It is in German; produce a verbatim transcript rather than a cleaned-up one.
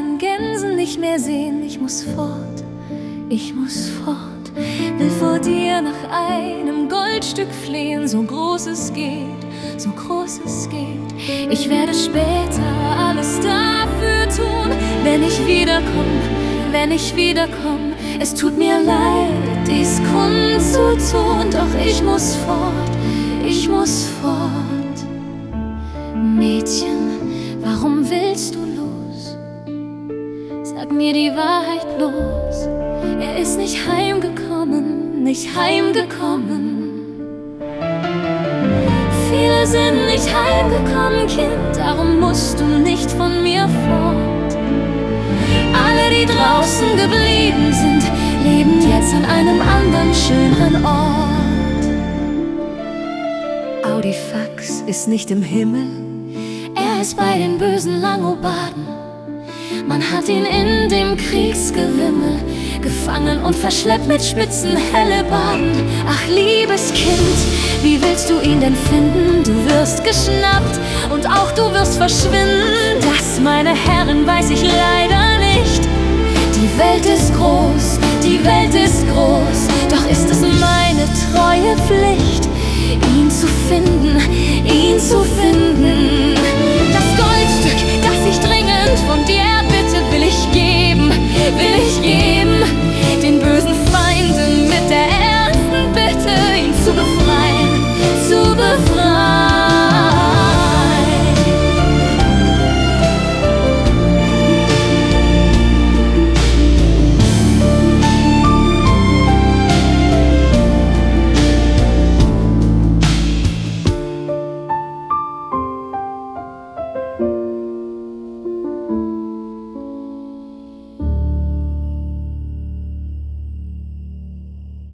kleinen Gänsen nicht mehr sehen. Ich muss fort, ich muss fort, will vor dir nach einem Goldstück flehen, so groß es geht, so groß es geht. Ich werde später alles dafür tun, wenn ich wiederkomme, wenn ich wiederkomme. Es tut mir leid, dies kundzutun, doch ich muss fort, ich muss fort. Mädchen, warum willst du los? Sag mir die Wahrheit bloß. Er ist nicht heimgekommen, nicht heimgekommen. Viele sind nicht heimgekommen, Kind, darum musst du nicht von mir fort. Alle, die draußen geblieben sind, leben jetzt an einem anderen, schöneren Ort. Audifax ist nicht im Himmel, er ist bei den bösen Langobarden. Man hat ihn in dem Kriegsgewimmel gefangen und verschleppt mit spitzen Hellebarden. Ach, liebes Kind, wie willst du ihn denn finden? Du wirst geschnappt und auch du wirst verschwinden. Das, meine Herren, weiß ich leider nicht. Die Welt ist groß, die Welt ist groß, doch ist es meine treue Pflicht, ihn zu finden, ihn zu finden.